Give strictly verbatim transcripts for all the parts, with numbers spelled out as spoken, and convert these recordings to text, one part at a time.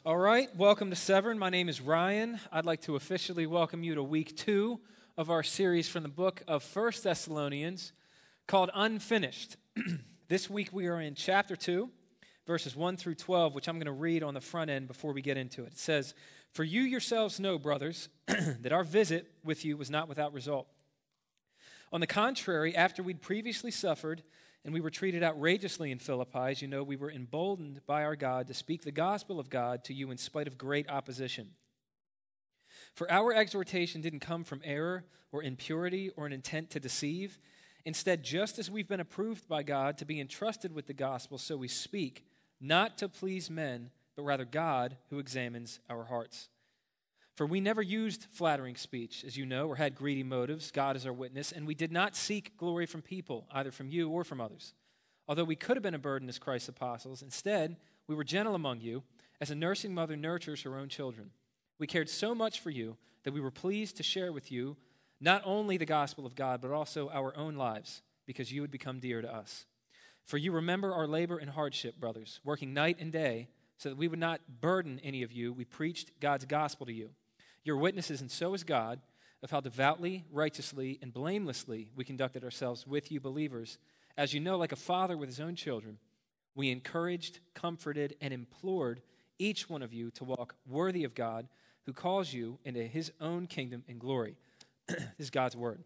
All right, welcome to Severn. My name is Ryan. I'd like to officially welcome you to week two of our series from the book of First Thessalonians called Unfinished. This week we are in chapter two, verses one through twelve, which I'm going to read on the front end before we get into it. It says, "For you yourselves know, brothers, that our visit with you was not without result. On the contrary, after we'd previously suffered and we were treated outrageously in Philippi, as you know, we were emboldened by our God to speak the gospel of God to you in spite of great opposition. For our exhortation didn't come from error or impurity or an intent to deceive. Instead, just as we've been approved by God to be entrusted with the gospel, so we speak, not to please men, but rather God who examines our hearts. For we never used flattering speech, as you know, or had greedy motives, God is our witness, and we did not seek glory from people, either from you or from others. Although we could have been a burden as Christ's apostles, instead, we were gentle among you, as a nursing mother nurtures her own children. We cared so much for you that we were pleased to share with you not only the gospel of God, but also our own lives, because you had become dear to us. For you remember our labor and hardship, brothers, working night and day, so that we would not burden any of you. We preached God's gospel to you. You're witnesses, and so is God, of how devoutly, righteously, and blamelessly we conducted ourselves with you believers. As you know, like a father with his own children, we encouraged, comforted, and implored each one of you to walk worthy of God, who calls you into his own kingdom and glory." This is God's word.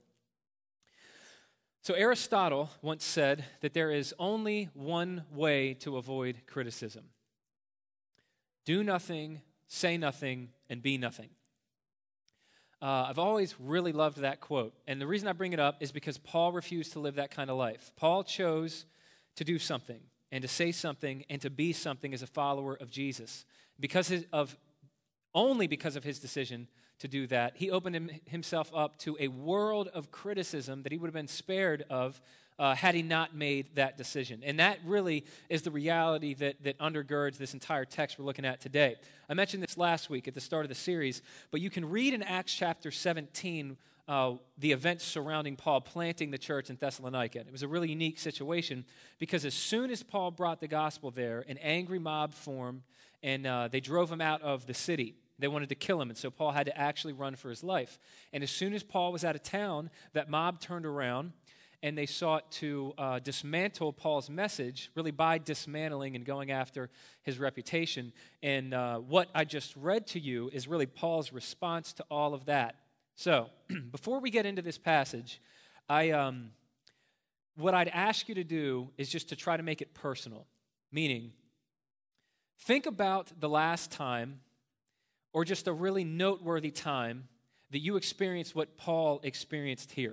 So Aristotle once said that there is only one way to avoid criticism. Do nothing, say nothing, and be nothing. Uh, I've always really loved that quote. And the reason I bring it up is because Paul refused to live that kind of life. Paul chose to do something and to say something and to be something as a follower of Jesus. Because of, only because of his decision to do that, he opened him, himself up to a world of criticism that he would have been spared of uh, had he not made that decision. And that really is the reality that, that undergirds this entire text we're looking at today. I mentioned this last week at the start of the series, but you can read in Acts chapter seventeen uh, the events surrounding Paul planting the church in Thessalonica. It was a really unique situation because as soon as Paul brought the gospel there, an angry mob formed and uh, they drove him out of the city. They wanted to kill him, and so Paul had to actually run for his life. And as soon as Paul was out of town, that mob turned around and they sought to uh, dismantle Paul's message, really by dismantling and going after his reputation. And uh, what I just read to you is really Paul's response to all of that. So, before we get into this passage, I um, what I'd ask you to do is just to try to make it personal. Meaning, think about the last time, or just a really noteworthy time, that you experienced what Paul experienced here.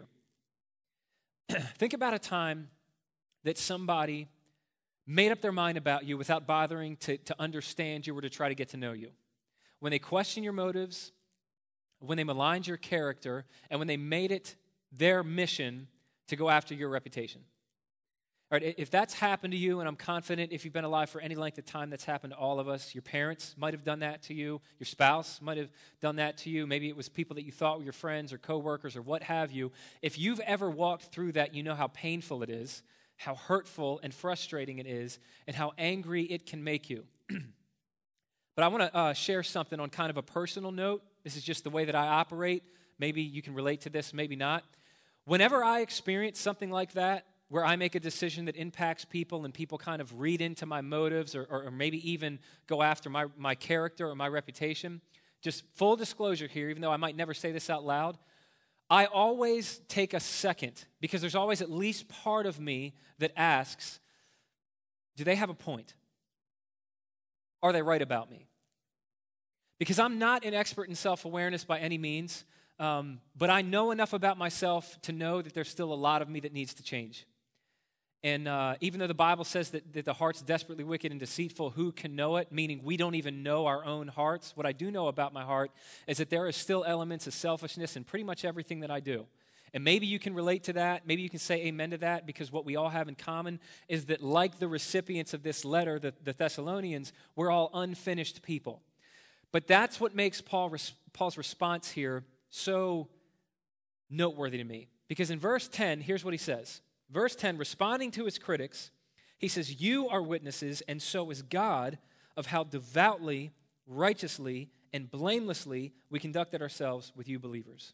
Think about a time that somebody made up their mind about you without bothering to, to understand you or to try to get to know you. When they questioned your motives, when they maligned your character, and when they made it their mission to go after your reputation. All right, if that's happened to you, and I'm confident if you've been alive for any length of time, that's happened to all of us. Your parents might have done that to you. Your spouse might have done that to you. Maybe it was people that you thought were your friends or coworkers or what have you. If you've ever walked through that, you know how painful it is, how hurtful and frustrating it is, and how angry it can make you. But I want to uh, share something on kind of a personal note. This is just the way that I operate. Maybe you can relate to this, maybe not. Whenever I experience something like that, where I make a decision that impacts people and people kind of read into my motives or, or, or maybe even go after my, my character or my reputation. Just full disclosure here, even though I might never say this out loud, I always take a second because there's always at least part of me that asks, do they have a point? Are they right about me? Because I'm not an expert in self-awareness by any means, um, but I know enough about myself to know that there's still a lot of me that needs to change. And uh, even though the Bible says that, that the heart's desperately wicked and deceitful, who can know it? Meaning we don't even know our own hearts. What I do know about my heart is that there are still elements of selfishness in pretty much everything that I do. And maybe you can relate to that. Maybe you can say amen to that because what we all have in common is that like the recipients of this letter, the, the Thessalonians, we're all unfinished people. But that's what makes Paul, Paul's response here so noteworthy to me. Because in verse ten, here's what he says. Verse ten, responding to his critics, he says, "You are witnesses, and so is God, of how devoutly, righteously, and blamelessly we conducted ourselves with you believers.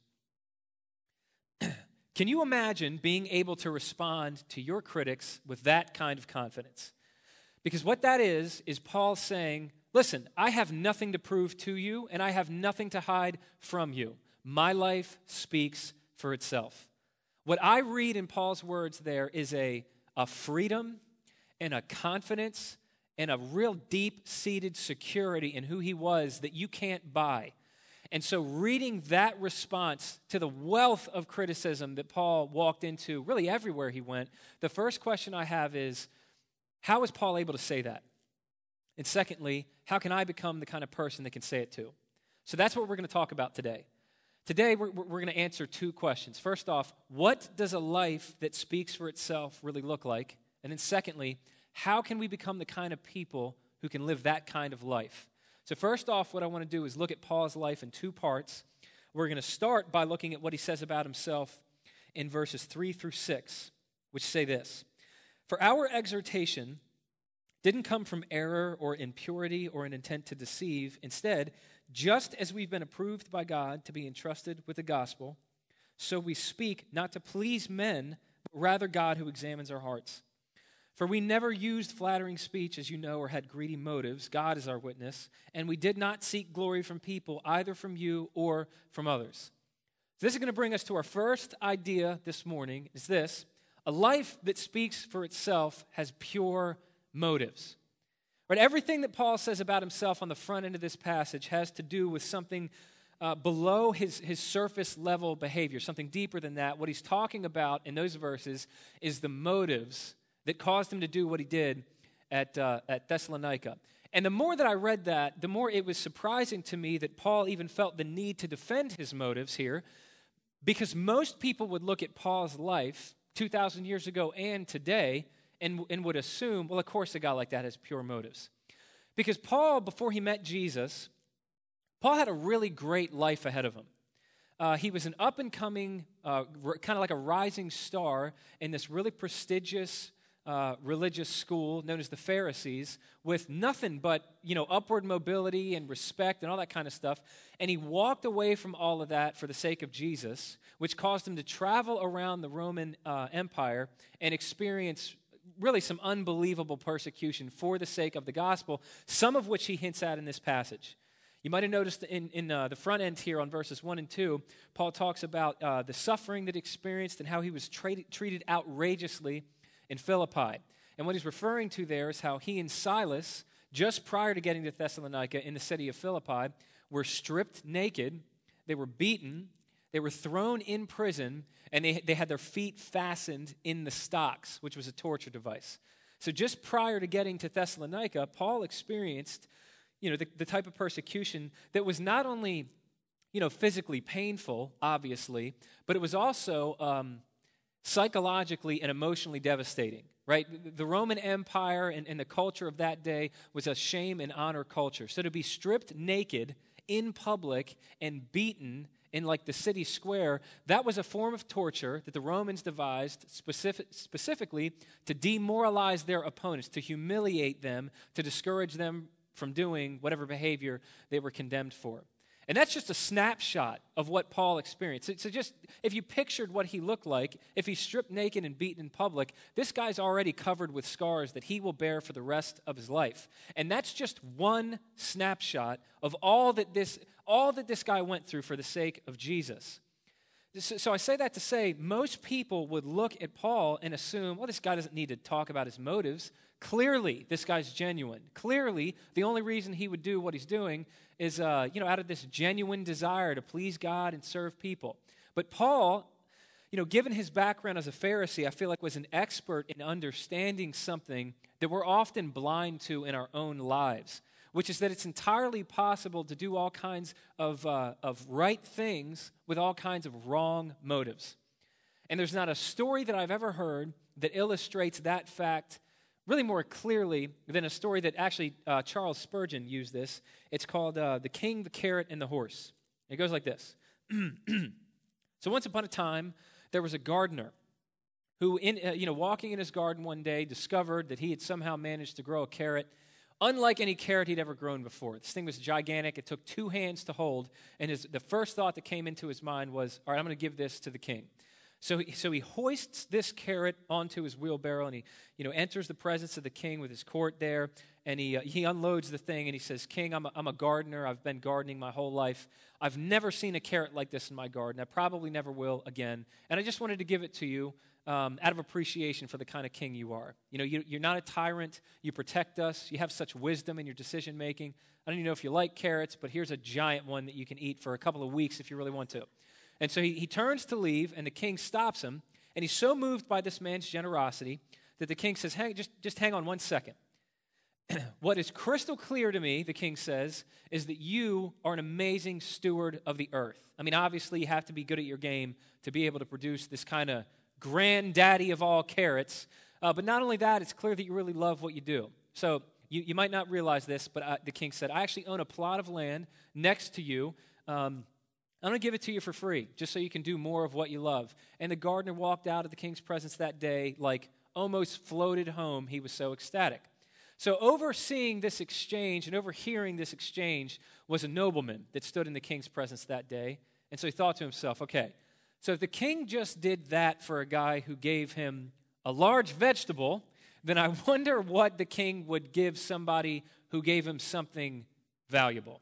Can you imagine being able to respond to your critics with that kind of confidence? Because what that is, is Paul saying, listen, I have nothing to prove to you, and I have nothing to hide from you. My life speaks for itself. What I read in Paul's words there is a, a freedom and a confidence and a real deep-seated security in who he was that you can't buy. And so reading that response to the wealth of criticism that Paul walked into really everywhere he went, the first question I have is, how is Paul able to say that? And secondly, how can I become the kind of person that can say it too? So that's what we're going to talk about today. Today, we're, we're going to answer two questions. First off, what does a life that speaks for itself really look like? And then secondly, how can we become the kind of people who can live that kind of life? So first off, what I want to do is look at Paul's life in two parts. We're going to start by looking at what he says about himself in verses three through six, which say this: For our exhortation didn't come from error or impurity or an intent to deceive. Instead, just as we've been approved by God to be entrusted with the gospel, so we speak not to please men, but rather God who examines our hearts. For we never used flattering speech, as you know, or had greedy motives. God is our witness. And we did not seek glory from people, either from you or from others. So this is going to bring us to our first idea this morning, is this: a life that speaks for itself has pure motives. Right? Everything that Paul says about himself on the front end of this passage has to do with something uh, below his, his surface level behavior, something deeper than that. What he's talking about in those verses is the motives that caused him to do what he did at, uh, at Thessalonica. And the more that I read that, the more it was surprising to me that Paul even felt the need to defend his motives here, because most people would look at Paul's life two thousand years ago and today and, and would assume, well, of course a guy like that has pure motives. Because Paul, before he met Jesus, Paul had a really great life ahead of him. Uh, he was an up-and-coming, uh, r- kind of like a rising star in this really prestigious Uh, religious school known as the Pharisees, with nothing but, you know, upward mobility and respect and all that kind of stuff. And he walked away from all of that for the sake of Jesus, which caused him to travel around the Roman uh, Empire and experience really some unbelievable persecution for the sake of the gospel, some of which he hints at in this passage. You might have noticed in, in uh, the front end here on verses one and two, Paul talks about uh, the suffering that he experienced and how he was tra- treated outrageously in Philippi. And what he's referring to there is how he and Silas, just prior to getting to Thessalonica in the city of Philippi, were stripped naked, they were beaten, they were thrown in prison, and they, they had their feet fastened in the stocks, which was a torture device. So just prior to getting to Thessalonica, Paul experienced, you know, the, the type of persecution that was not only, you know, physically painful, obviously, but it was also um, psychologically and emotionally devastating, right? The Roman Empire and, and the culture of that day was a shame and honor culture. So to be stripped naked in public and beaten in like the city square, that was a form of torture that the Romans devised specific, specifically to demoralize their opponents, to humiliate them, to discourage them from doing whatever behavior they were condemned for. And that's just a snapshot of what Paul experienced. So just, if you pictured what he looked like, if he's stripped naked and beaten in public, this guy's already covered with scars that he will bear for the rest of his life. And that's just one snapshot of all that this, all that this guy went through for the sake of Jesus. So I say that to say, most people would look at Paul and assume, well, this guy doesn't need to talk about his motives. Clearly, this guy's genuine. Clearly, the only reason he would do what he's doing is, uh, you know, out of this genuine desire to please God and serve people. But Paul, you know, given his background as a Pharisee, I feel like was an expert in understanding something that we're often blind to in our own lives, which is that it's entirely possible to do all kinds of, uh, of right things with all kinds of wrong motives. And there's not a story that I've ever heard that illustrates that fact really more clearly than a story that actually uh, Charles Spurgeon used this. It's called uh, The King, the Carrot, and the Horse. It goes like this. So once upon a time, there was a gardener who, in, uh, you know, walking in his garden one day, discovered that he had somehow managed to grow a carrot unlike any carrot he'd ever grown before. This thing was gigantic. It took two hands to hold. And his, the first thought that came into his mind was, all right, I'm going to give this to the king. So he, so he hoists this carrot onto his wheelbarrow, and he, you know, enters the presence of the king with his court there, and he uh, he unloads the thing, and he says, King, I'm a, I'm a gardener. I've been gardening my whole life. I've never seen a carrot like this in my garden. I probably never will again, and I just wanted to give it to you um, out of appreciation for the kind of king you are. You know, you, you're not a tyrant. You protect us. You have such wisdom in your decision-making. I don't even know if you like carrots, but here's a giant one that you can eat for a couple of weeks if you really want to. And so he, he turns to leave, and the king stops him, and he's so moved by this man's generosity that the king says, hey, just, just hang on one second. What is crystal clear to me, the king says, is that you are an amazing steward of the earth. I mean, obviously, you have to be good at your game to be able to produce this kind of granddaddy of all carrots. Uh, but not only that, it's clear that you really love what you do. So you, you might not realize this, but uh, the king said, I actually own a plot of land next to you. Um, I'm going to give it to you for free, just so you can do more of what you love. And the gardener walked out of the king's presence that day, like almost floated home. He was so ecstatic. So overseeing this exchange and overhearing this exchange was a nobleman that stood in the king's presence that day. And so he thought to himself, okay, so if the king just did that for a guy who gave him a large vegetable, then I wonder what the king would give somebody who gave him something valuable.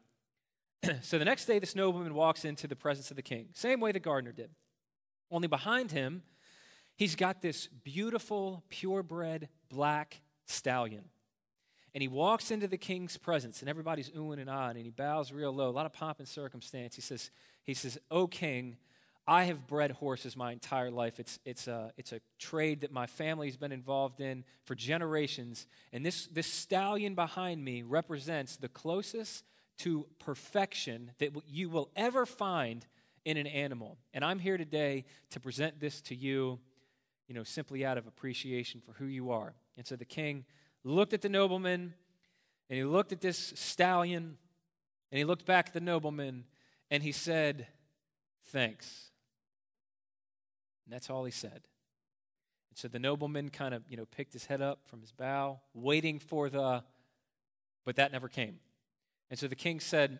So the next day, this nobleman walks into the presence of the king, same way the gardener did. Only behind him, he's got this beautiful, purebred black stallion. And he walks into the king's presence, and everybody's oohing and ahhing, and he bows real low, a lot of pomp and circumstance. He says, he says, O king, I have bred horses my entire life. It's, it's, a, it's a trade that my family's been involved in for generations. And this, this stallion behind me represents the closest to perfection that you will ever find in an animal. And I'm here today to present this to you, you know, simply out of appreciation for who you are. And so the king looked at the nobleman, and he looked at this stallion, and he looked back at the nobleman, and he said, thanks. And that's all he said. And so the nobleman kind of, you know, picked his head up from his bow, waiting for the, but that never came. And so the king said,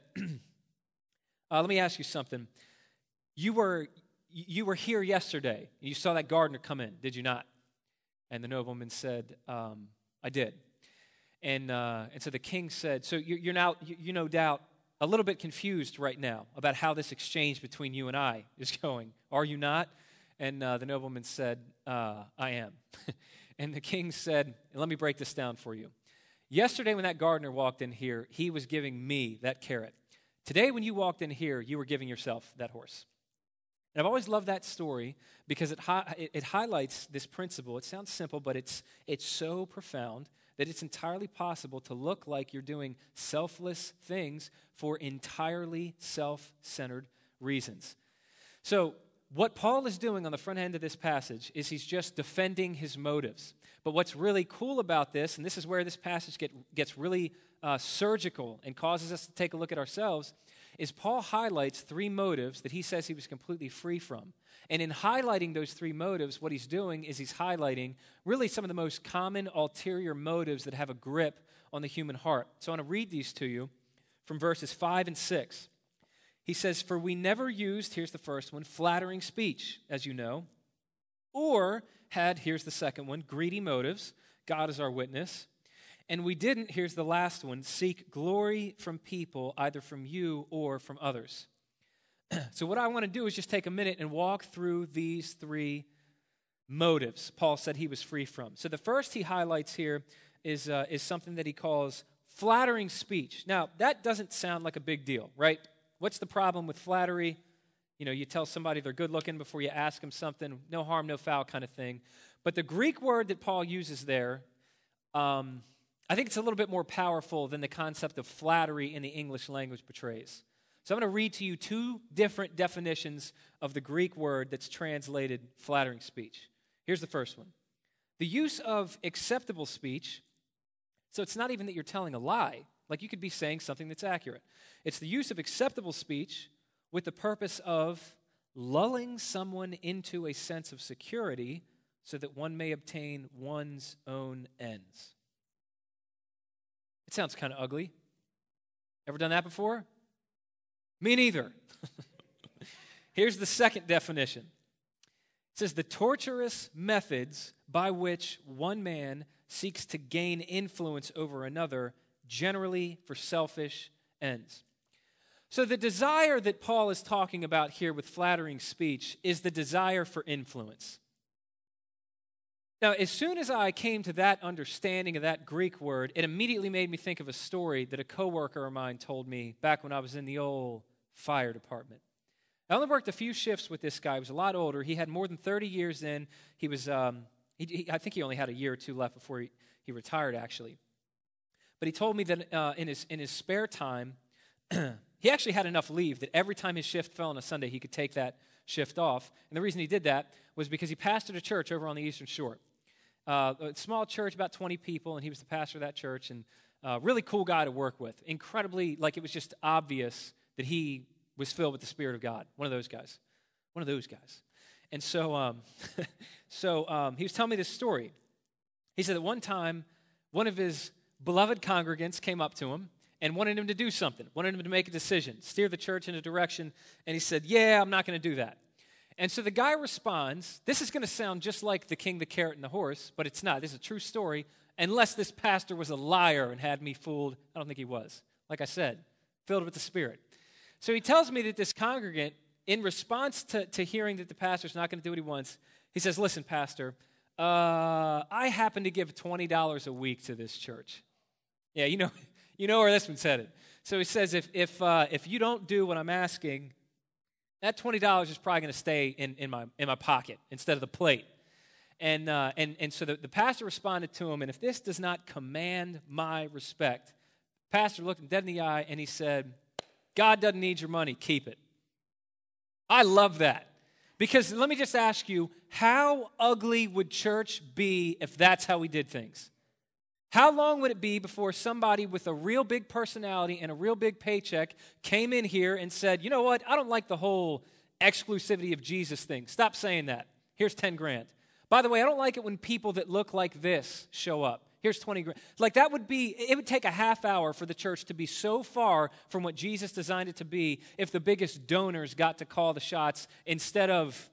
uh, let me ask you something. You were you were here yesterday. And you saw that gardener come in, did you not? And the nobleman said, um, I did. And uh, and so the king said, so you're, you're now, you, you no doubt, a little bit confused right now about how this exchange between you and I is going. Are you not? And uh, the nobleman said, uh, I am. And the king said, let me break this down for you. Yesterday when that gardener walked in here, he was giving me that carrot. Today when you walked in here, you were giving yourself that horse. And I've always loved that story because it, hi- it, it highlights this principle. It sounds simple, but it's, it's so profound that it's entirely possible to look like you're doing selfless things for entirely self-centered reasons. So what Paul is doing on the front end of this passage is he's just defending his motives. But what's really cool about this, and this is where this passage get, gets really uh, surgical and causes us to take a look at ourselves, is Paul highlights three motives that he says he was completely free from. And in highlighting those three motives, what he's doing is he's highlighting really some of the most common ulterior motives that have a grip on the human heart. So I want to read these to you from verses five and six. He says, for we never used, here's the first one, flattering speech, as you know, or had, here's the second one, greedy motives. God is our witness. And we didn't, here's the last one, seek glory from people, either from you or from others. So what I want to do is just take a minute and walk through these three motives Paul said he was free from. So the first he highlights here is, uh, is something that he calls flattering speech. Now, that doesn't sound like a big deal, right? What's the problem with flattery? You know, you tell somebody they're good looking before you ask them something, no harm, no foul kind of thing. But the Greek word that Paul uses there, um, I think it's a little bit more powerful than the concept of flattery in the English language portrays. So I'm going to read to you two different definitions of the Greek word that's translated flattering speech. Here's the first one. The use of acceptable speech, so it's not even that you're telling a lie, like you could be saying something that's accurate. It's the use of acceptable speech with the purpose of lulling someone into a sense of security so that one may obtain one's own ends. It sounds kind of ugly. Ever done that before? Me neither. Here's the second definition. It says the torturous methods by which one man seeks to gain influence over another, generally for selfish ends. So the desire that Paul is talking about here with flattering speech is the desire for influence. Now, as soon as I came to that understanding of that Greek word, it immediately made me think of a story that a coworker of mine told me back when I was in the old fire department. I only worked a few shifts with this guy. He was a lot older. He had more than thirty years in. He was, um, he, he, I think he only had a year or two left before he, he retired, actually. But he told me that uh, in his in his spare time, he actually had enough leave that every time his shift fell on a Sunday, he could take that shift off. And the reason he did that was because he pastored a church over on the Eastern Shore. Uh, a small church, about twenty people, and he was the pastor of that church, and uh, really cool guy to work with. Incredibly, like it was just obvious that he was filled with the Spirit of God. One of those guys. One of those guys. And so, um, so um, he was telling me this story. He said that one time, one of his beloved congregants came up to him and wanted him to do something, wanted him to make a decision, steer the church in a direction, and he said, yeah, I'm not going to do that. And so the guy responds, this is going to sound just like The King, the Carrot, and the Horse, but it's not. This is a true story, unless this pastor was a liar and had me fooled. I don't think he was. Like I said, filled with the Spirit. So he tells me that this congregant, in response to, to hearing that the pastor's not going to do what he wants, he says, listen, pastor, uh, I happen to give twenty dollars a week to this church. Yeah, you know you know where this one's headed. So he says, if if uh, if you don't do what I'm asking, that twenty dollars is probably going to stay in, in my in my pocket instead of the plate. And uh, and and so the, the pastor responded to him, and if this does not command my respect, the pastor looked him dead in the eye and he said, God doesn't need your money, keep it. I love that. Because let me just ask you, how ugly would church be if that's how we did things? How long would it be before somebody with a real big personality and a real big paycheck came in here and said, you know what, I don't like the whole exclusivity of Jesus thing. Stop saying that. Here's ten grand. By the way, I don't like it when people that look like this show up. Here's twenty grand. Like that would be, it would take a half hour for the church to be so far from what Jesus designed it to be if the biggest donors got to call the shots instead of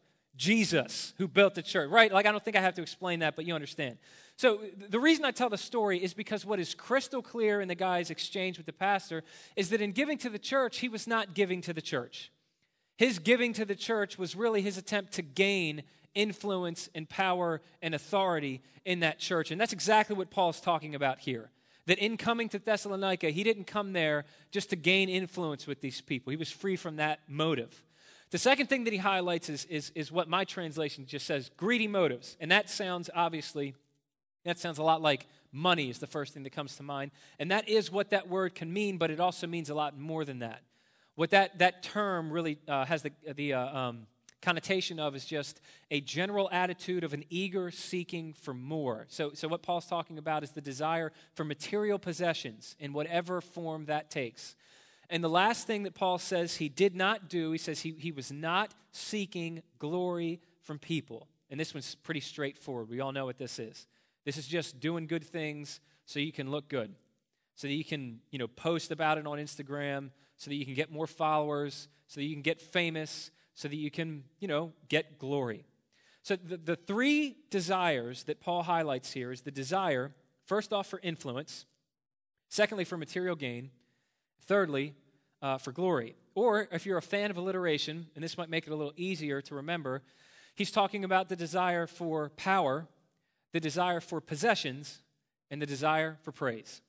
Jesus who built the church, right? Like I don't think I have to explain that, but you understand. So the reason I tell the story is because what is crystal clear in the guy's exchange with the pastor is that in giving to the church, he was not giving to the church. His giving to the church was really his attempt to gain influence and power and authority in that church. And that's exactly what Paul's talking about here. That in coming to Thessalonica, he didn't come there just to gain influence with these people. He was free from that motive. The second thing that he highlights is, is, is what my translation just says, greedy motives. And that sounds, obviously, that sounds a lot like money is the first thing that comes to mind. And that is what that word can mean, but it also means a lot more than that. What that, that term really uh, has the, the uh, um, connotation of is just a general attitude of an eager seeking for more. So, so what Paul's talking about is the desire for material possessions in whatever form that takes. And the last thing that Paul says he did not do, he says he, he was not seeking glory from people. And this one's pretty straightforward. We all know what this is. This is just doing good things so you can look good, so that you can, you know, post about it on Instagram, so that you can get more followers, so that you can get famous, so that you can, you know, get glory. So the, the three desires that Paul highlights here is the desire, first off, for influence, secondly, for material gain, thirdly, uh, for glory. Or if you're a fan of alliteration, and this might make it a little easier to remember, he's talking about the desire for power, the desire for possessions, and the desire for praise.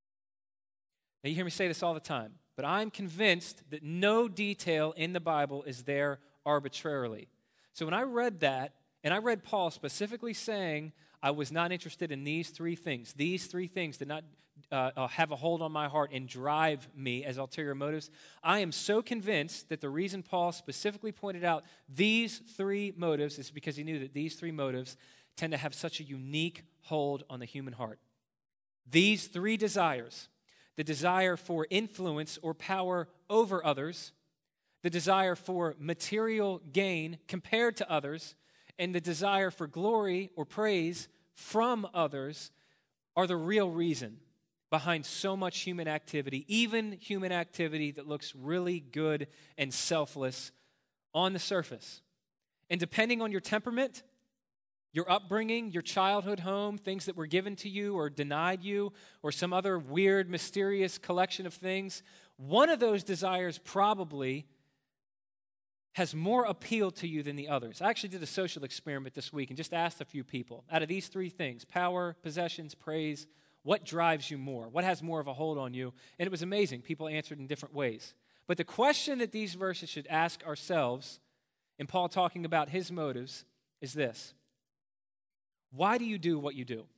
Now, you hear me say this all the time, but I'm convinced that no detail in the Bible is there arbitrarily. So when I read that, and I read Paul specifically saying, I was not interested in these three things. These three things did not uh, have a hold on my heart and drive me as ulterior motives. I am so convinced that the reason Paul specifically pointed out these three motives is because he knew that these three motives tend to have such a unique hold on the human heart. These three desires, the desire for influence or power over others, the desire for material gain compared to others, and the desire for glory or praise from others are the real reason behind so much human activity, even human activity that looks really good and selfless on the surface. And depending on your temperament, your upbringing, your childhood home, things that were given to you or denied you, or some other weird, mysterious collection of things, one of those desires probably has more appeal to you than the others. I actually did a social experiment this week and just asked a few people, out of these three things, power, possessions, praise, what drives you more? What has more of a hold on you? And it was amazing. People answered in different ways. But the question that these verses should ask ourselves, and Paul talking about his motives, is this: why do you do what you do?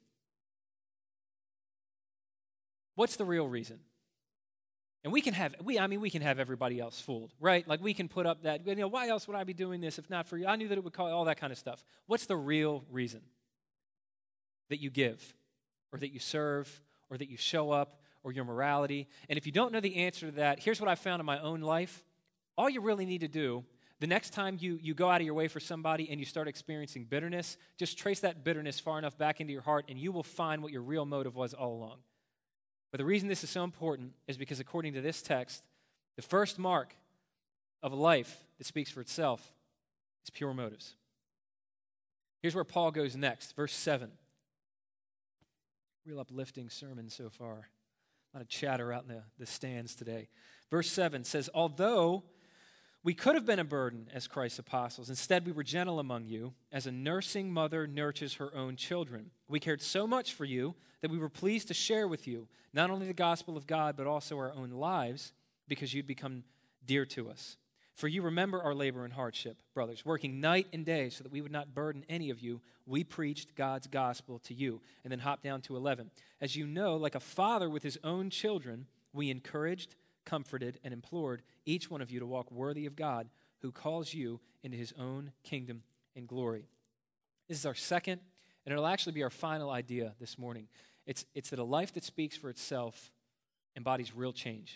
What's the real reason? And we can have, we, I mean, we can have everybody else fooled, right? Like we can put up that, you know, why else would I be doing this if not for you? I knew that it would call all that kind of stuff. What's the real reason that you give, or that you serve, or that you show up, or your morality? And if you don't know the answer to that, here's what I found in my own life. All you really need to do, the next time you, you go out of your way for somebody and you start experiencing bitterness, just trace that bitterness far enough back into your heart and you will find what your real motive was all along. But the reason this is so important is because according to this text, the first mark of a life that speaks for itself is pure motives. Here's where Paul goes next, verse seven. Real uplifting sermon so far. A lot of chatter out in the, the stands today. Verse seven says, although we could have been a burden as Christ's apostles, instead we were gentle among you, as a nursing mother nurtures her own children. We cared so much for you that we were pleased to share with you not only the gospel of God, but also our own lives, because you'd become dear to us. For you remember our labor and hardship, brothers, working night and day so that we would not burden any of you. We preached God's gospel to you. And then hop down to eleven. As you know, like a father with his own children, we encouraged, comforted, and implored each one of you to walk worthy of God, who calls you into his own kingdom and glory. This is our second, and it'll actually be our final idea this morning. It's, it's that a life that speaks for itself embodies real change.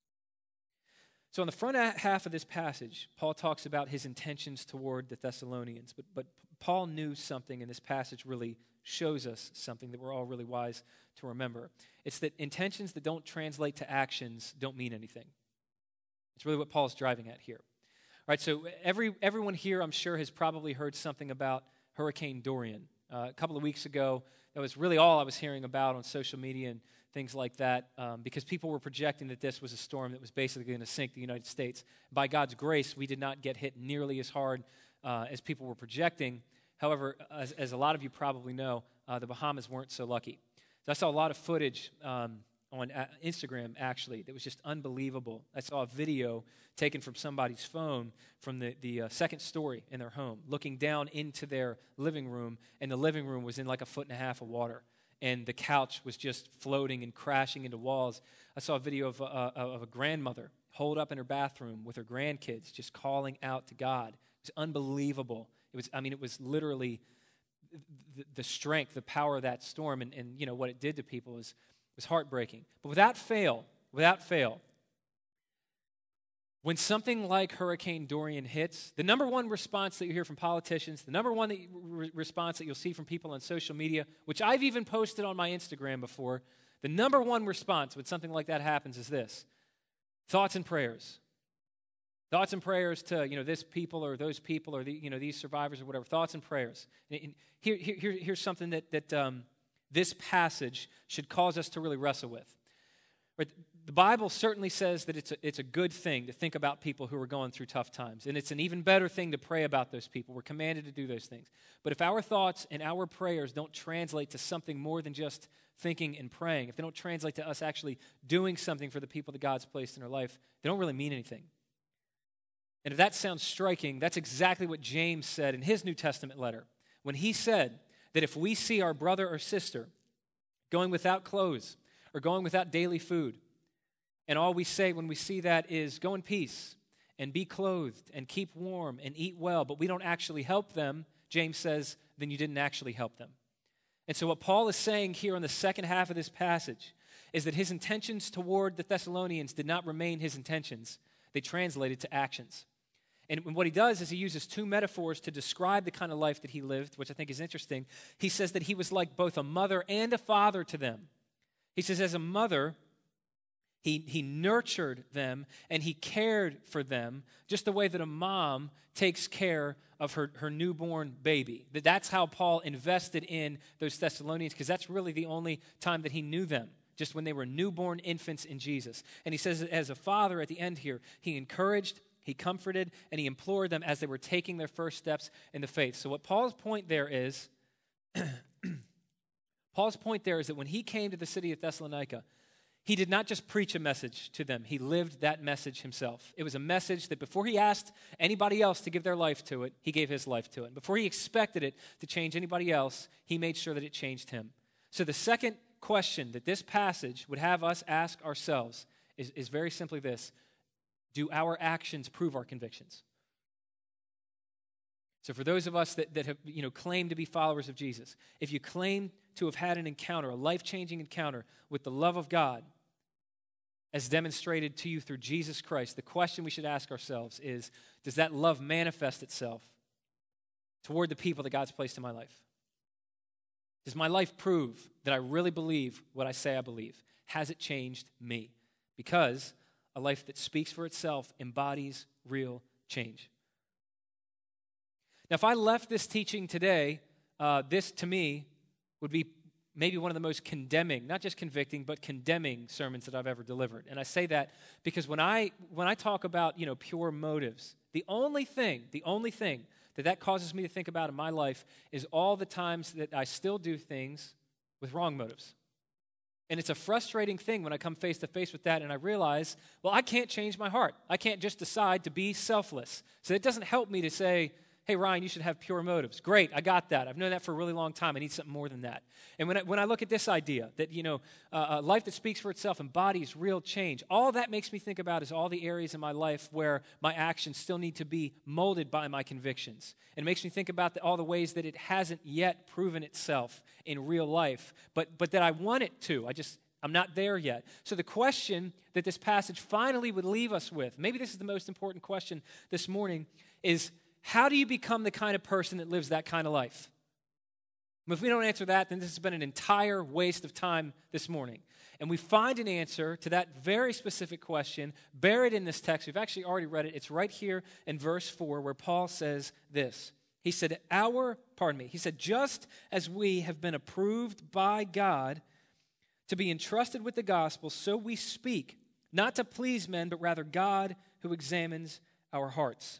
So on the front half of this passage, Paul talks about his intentions toward the Thessalonians, but, but Paul knew something, and this passage really shows us something that we're all really wise to remember. It's that intentions that don't translate to actions don't mean anything. It's really what Paul's driving at here. All right, so every everyone here, I'm sure, has probably heard something about Hurricane Dorian. Uh, a couple of weeks ago, that was really all I was hearing about on social media and things like that, um, because people were projecting that this was a storm that was basically going to sink the United States. By God's grace, we did not get hit nearly as hard uh, as people were projecting. However, as, as a lot of you probably know, uh, the Bahamas weren't so lucky. So I saw a lot of footage um, on Instagram, actually, that was just unbelievable. I saw a video taken from somebody's phone from the, the uh, second story in their home, looking down into their living room, and the living room was in like a foot and a half of water, and the couch was just floating and crashing into walls. I saw a video of, uh, of a grandmother holed up in her bathroom with her grandkids, just calling out to God. It was unbelievable. It was, I mean, it was literally the, the strength, the power of that storm, and, and you know what it did to people was was heartbreaking. But without fail, without fail, when something like Hurricane Dorian hits, the number one response that you hear from politicians, the number one that you, re- response that you'll see from people on social media, which I've even posted on my Instagram before, the number one response when something like that happens is this: thoughts and prayers. Thoughts and prayers to, you know, this people or those people or, the, you know, these survivors or whatever. Thoughts and prayers. And, and here, here, here's something that, that um, this passage should cause us to really wrestle with. Right? The Bible certainly says that it's a, it's a good thing to think about people who are going through tough times. And it's an even better thing to pray about those people. We're commanded to do those things. But if our thoughts and our prayers don't translate to something more than just thinking and praying, if they don't translate to us actually doing something for the people that God's placed in our life, they don't really mean anything. And if that sounds striking, that's exactly what James said in his New Testament letter, when he said that if we see our brother or sister going without clothes or going without daily food, and all we say when we see that is go in peace and be clothed and keep warm and eat well, but we don't actually help them, James says, then you didn't actually help them. And so what Paul is saying here in the second half of this passage is that his intentions toward the Thessalonians did not remain his intentions. They translated to actions. And what he does is he uses two metaphors to describe the kind of life that he lived, which I think is interesting. He says that he was like both a mother and a father to them. He says, as a mother, he, he nurtured them and he cared for them just the way that a mom takes care of her, her newborn baby. That That's how Paul invested in those Thessalonians, because that's really the only time that he knew them, just when they were newborn infants in Jesus. And he says, as a father at the end here, he encouraged, he comforted, and he implored them as they were taking their first steps in the faith. So what Paul's point there is, Paul's point there is that when he came to the city of Thessalonica, he did not just preach a message to them. He lived that message himself. It was a message that before he asked anybody else to give their life to it, he gave his life to it. Before he expected it to change anybody else, he made sure that it changed him. So the second question that this passage would have us ask ourselves is, is very simply this: do our actions prove our convictions? So for those of us that, that have, you know, claim to be followers of Jesus, if you claim to have had an encounter, a life-changing encounter with the love of God as demonstrated to you through Jesus Christ, the question we should ask ourselves is, does that love manifest itself toward the people that God's placed in my life? Does my life prove that I really believe what I say I believe? Has it changed me? Because a life that speaks for itself embodies real change. Now, if I left this teaching today, uh, this to me would be maybe one of the most condemning, not just convicting, but condemning sermons that I've ever delivered. And I say that because when I when I talk about, you know, pure motives, the only thing, the only thing that that causes me to think about in my life is all the times that I still do things with wrong motives. And it's a frustrating thing when I come face to face with that and I realize, well, I can't change my heart. I can't just decide to be selfless. So it doesn't help me to say, hey, Ryan, you should have pure motives. Great, I got that. I've known that for a really long time. I need something more than that. And when I, when I look at this idea that, you know, uh, a life that speaks for itself embodies real change, all that makes me think about is all the areas in my life where my actions still need to be molded by my convictions. And it makes me think about the, all the ways that it hasn't yet proven itself in real life, but but that I want it to. I just, I'm not there yet. So the question that this passage finally would leave us with, maybe this is the most important question this morning, is how do you become the kind of person that lives that kind of life? If we don't answer that, then this has been an entire waste of time this morning. And we find an answer to that very specific question buried in this text. We've actually already read it. It's right here in verse four where Paul says this. He said, our, pardon me, he said, just as we have been approved by God to be entrusted with the gospel, so we speak, not to please men, but rather God who examines our hearts.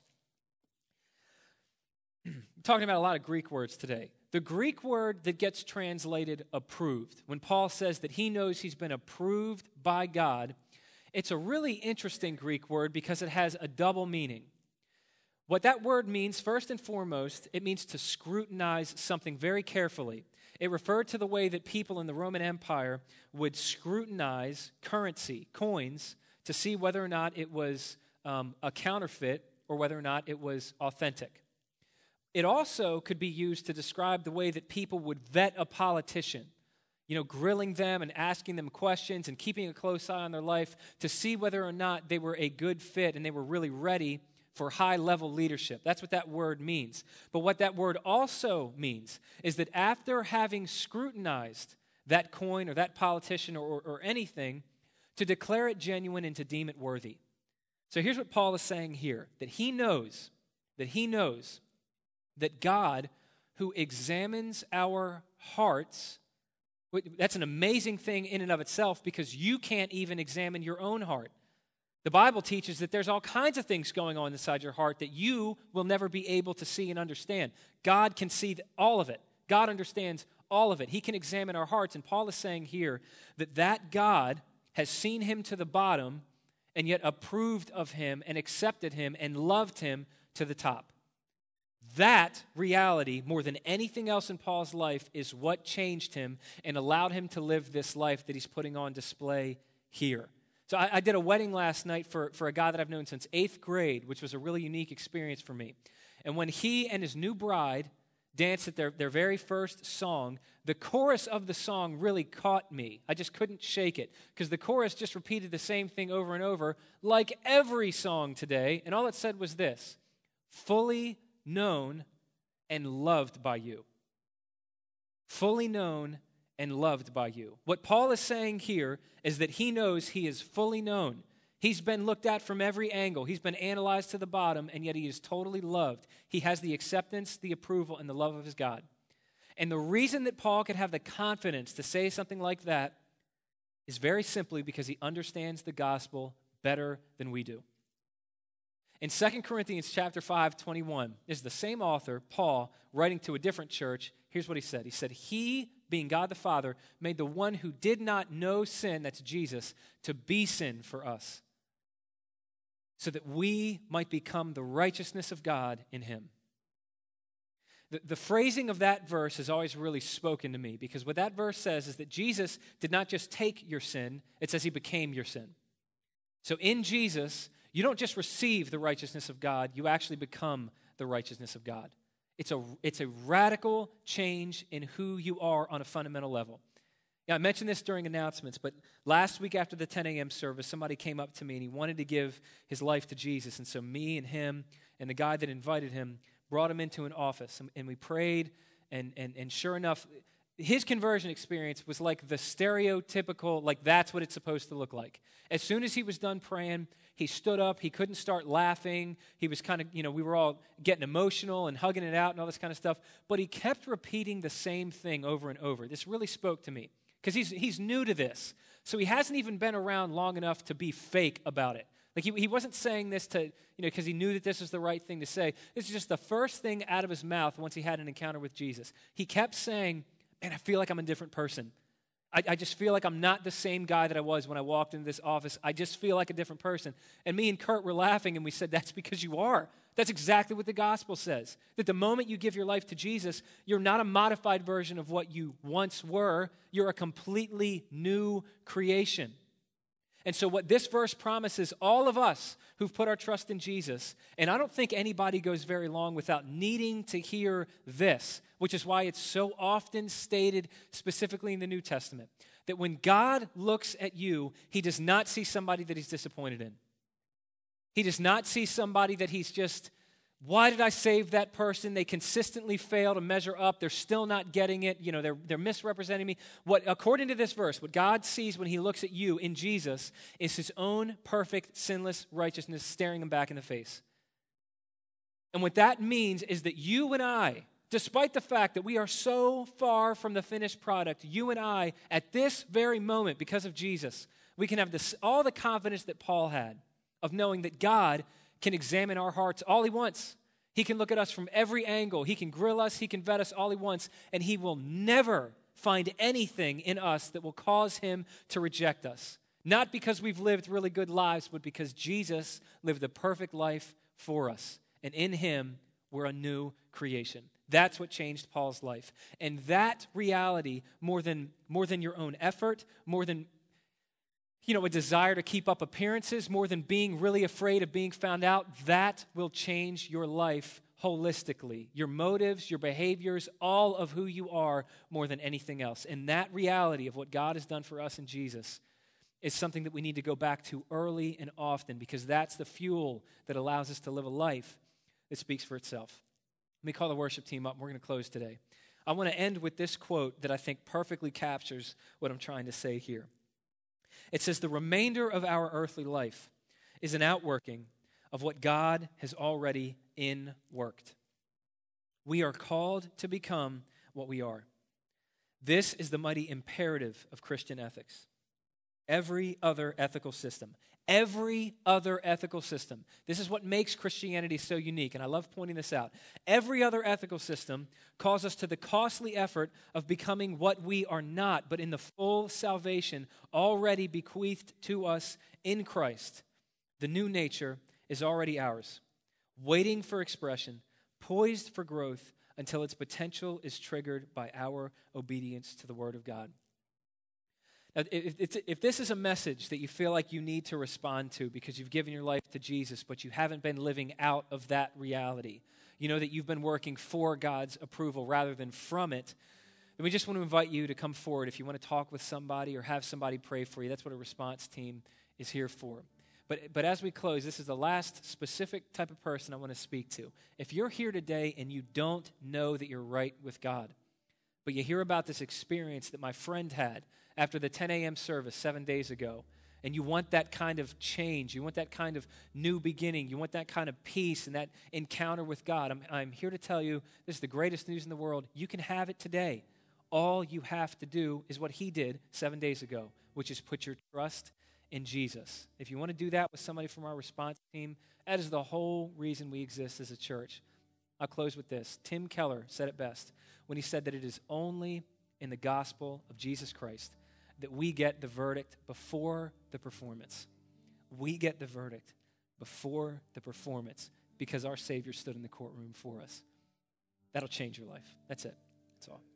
I'm talking about a lot of Greek words today. The Greek word that gets translated approved, when Paul says that he knows he's been approved by God, it's a really interesting Greek word because it has a double meaning. What that word means, first and foremost, it means to scrutinize something very carefully. It referred to the way that people in the Roman Empire would scrutinize currency, coins, to see whether or not it was um, a counterfeit or whether or not it was authentic. It also could be used to describe the way that people would vet a politician, you know, grilling them and asking them questions and keeping a close eye on their life to see whether or not they were a good fit and they were really ready for high-level leadership. That's what that word means. But what that word also means is that after having scrutinized that coin or that politician or, or, or anything, to declare it genuine and to deem it worthy. So here's what Paul is saying here, that he knows, that he knows that God, who examines our hearts, that's an amazing thing in and of itself because you can't even examine your own heart. The Bible teaches that there's all kinds of things going on inside your heart that you will never be able to see and understand. God can see all of it. God understands all of it. He can examine our hearts. And Paul is saying here that that God has seen him to the bottom and yet approved of him and accepted him and loved him to the top. That reality, more than anything else in Paul's life, is what changed him and allowed him to live this life that he's putting on display here. So I, I did a wedding last night for, for a guy that I've known since eighth grade, which was a really unique experience for me. And when he and his new bride danced at their, their very first song, the chorus of the song really caught me. I just couldn't shake it because the chorus just repeated the same thing over and over, like every song today. And all it said was this: fully known and loved by you. Fully known and loved by you. What Paul is saying here is that he knows he is fully known. He's been looked at from every angle. He's been analyzed to the bottom, and yet he is totally loved. He has the acceptance, the approval, and the love of his God. And the reason that Paul could have the confidence to say something like that is very simply because he understands the gospel better than we do. In Second Corinthians chapter five, twenty-one, is the same author, Paul, writing to a different church. Here's what he said. He said, he, being God the Father, made the one who did not know sin, that's Jesus, to be sin for us, so that we might become the righteousness of God in him. The, the phrasing of that verse has always really spoken to me, because what that verse says is that Jesus did not just take your sin, it says he became your sin. So in Jesus, you don't just receive the righteousness of God, you actually become the righteousness of God. It's a, it's a radical change in who you are on a fundamental level. Yeah, I mentioned this during announcements, but last week after the ten a.m. service, somebody came up to me and he wanted to give his life to Jesus. And so me and him and the guy that invited him brought him into an office, and, and we prayed, and, and, and sure enough, his conversion experience was like the stereotypical, like that's what it's supposed to look like. As soon as he was done praying, he stood up. He couldn't start laughing. He was kind of, you know, we were all getting emotional and hugging it out and all this kind of stuff. But he kept repeating the same thing over and over. This really spoke to me because he's, he's new to this. So he hasn't even been around long enough to be fake about it. Like he, he wasn't saying this to, you know, because he knew that this was the right thing to say. This is just the first thing out of his mouth once he had an encounter with Jesus. He kept saying, man, I feel like I'm a different person. I, I just feel like I'm not the same guy that I was when I walked into this office. I just feel like a different person. And me and Kurt were laughing, and we said, that's because you are. That's exactly what the gospel says. That the moment you give your life to Jesus, you're not a modified version of what you once were. You're a completely new creation. And so what this verse promises all of us who've put our trust in Jesus, and I don't think anybody goes very long without needing to hear this, which is why it's so often stated specifically in the New Testament, that when God looks at you, he does not see somebody that he's disappointed in. He does not see somebody that he's just, why did I save that person? They consistently fail to measure up. They're still not getting it. You know, they're, they're misrepresenting me. What, according to this verse, what God sees when he looks at you in Jesus is his own perfect, sinless righteousness staring him back in the face. And what that means is that you and I, despite the fact that we are so far from the finished product, you and I, at this very moment, because of Jesus, we can have this, all the confidence that Paul had of knowing that God can examine our hearts all he wants. He can look at us from every angle. He can grill us. He can vet us all he wants. And he will never find anything in us that will cause him to reject us. Not because we've lived really good lives, but because Jesus lived the perfect life for us. And in him, we're a new creation. That's what changed Paul's life. And that reality, more than, more than your own effort, more than you know, a desire to keep up appearances, more than being really afraid of being found out, that will change your life holistically. Your motives, your behaviors, all of who you are more than anything else. And that reality of what God has done for us in Jesus is something that we need to go back to early and often, because that's the fuel that allows us to live a life that speaks for itself. Let me call the worship team up. We're going to close today. I want to end with this quote that I think perfectly captures what I'm trying to say here. It says, the remainder of our earthly life is an outworking of what God has already in-worked. We are called to become what we are. This is the mighty imperative of Christian ethics. Every other ethical system, every other ethical system, this is what makes Christianity so unique, and I love pointing this out. Every other ethical system calls us to the costly effort of becoming what we are not, but in the full salvation already bequeathed to us in Christ. The new nature is already ours, waiting for expression, poised for growth until its potential is triggered by our obedience to the Word of God. Now, if, if, if this is a message that you feel like you need to respond to because you've given your life to Jesus, but you haven't been living out of that reality, you know that you've been working for God's approval rather than from it, then we just want to invite you to come forward if you want to talk with somebody or have somebody pray for you. That's what a response team is here for. But, but as we close, this is the last specific type of person I want to speak to. If you're here today and you don't know that you're right with God, but you hear about this experience that my friend had after the ten a.m. service seven days ago, and you want that kind of change, you want that kind of new beginning, you want that kind of peace and that encounter with God, I'm, I'm here to tell you, this is the greatest news in the world. You can have it today. All you have to do is what he did seven days ago, which is put your trust in Jesus. If you want to do that with somebody from our response team, that is the whole reason we exist as a church. I'll close with this. Tim Keller said it best when he said that it is only in the gospel of Jesus Christ that we get the verdict before the performance. We get the verdict before the performance because our Savior stood in the courtroom for us. That'll change your life. That's it. That's all.